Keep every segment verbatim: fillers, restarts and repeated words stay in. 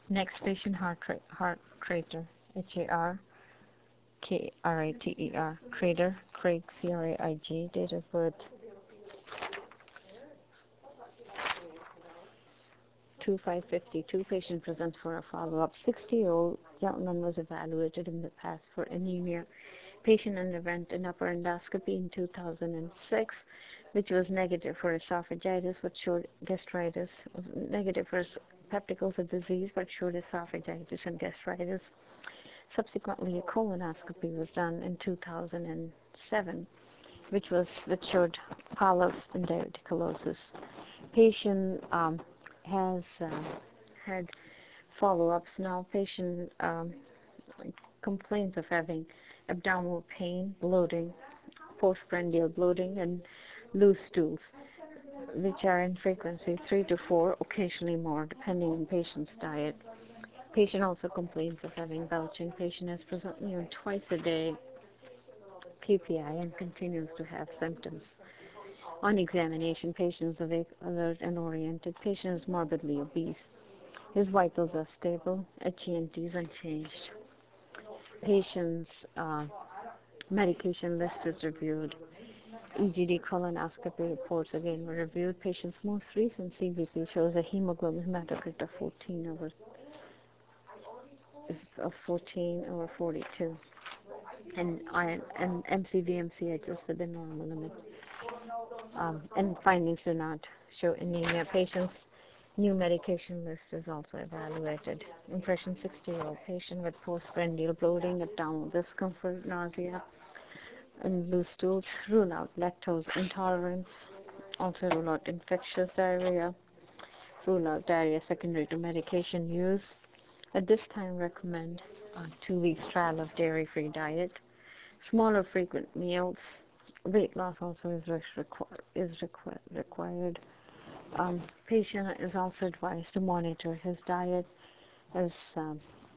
Next patient, heart, ra- heart crater, H A R K R A T E R, crater, Craig, C R A I G, date of birth two five fifty-two, patient present for a follow-up. sixty-year-old gentleman was evaluated in the past for anemia. Patient underwent an upper endoscopy in two thousand six, which was negative for esophagitis but showed gastritis, negative for peptic ulcer disease but showed esophagitis and gastritis. Subsequently, a colonoscopy was done in two thousand seven, which was which showed polyps and diverticulosis. Patient um, has uh, had follow-ups now. Patient um, complains of having abdominal pain, bloating, postprandial bloating, and loose stools, which are in frequency three to four, occasionally more, depending on patient's diet. Patient also complains of having belching. Patient has presently on twice a day P P I and continues to have symptoms. On examination, patient is awake, alert, and oriented. Patient is morbidly obese. His vitals are stable. H E N T is unchanged. Patient's uh, medication list is reviewed. E G D colonoscopy reports again were reviewed. Patient's most recent C B C shows a hemoglobin hematocrit of fourteen over of fourteen over forty-two, and iron and M C V M C H is within normal limit. Um, and findings do not show anemia. Patient's new medication list is also evaluated. Impression: sixty-year-old patient with postprandial bloating, abdominal discomfort, nausea, and loose stools. Rule out lactose intolerance. Also rule out infectious diarrhea. Rule out diarrhea secondary to medication use. At this time, recommend a two weeks trial of dairy-free diet. Smaller frequent meals. Weight loss also is, requ- is requ- required. Um, patient is also advised to monitor his diet, as um,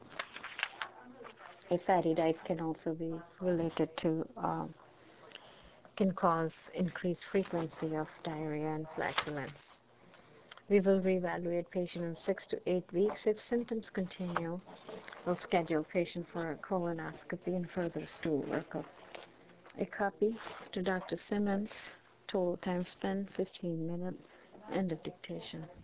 a fatty diet can also be related to, um, can cause increased frequency of diarrhea and flatulence. We will reevaluate patient in six to eight weeks. If symptoms continue, we'll schedule patient for a colonoscopy and further stool workup. A copy to Doctor Simmons. Total time spent fifteen minutes. End of dictation.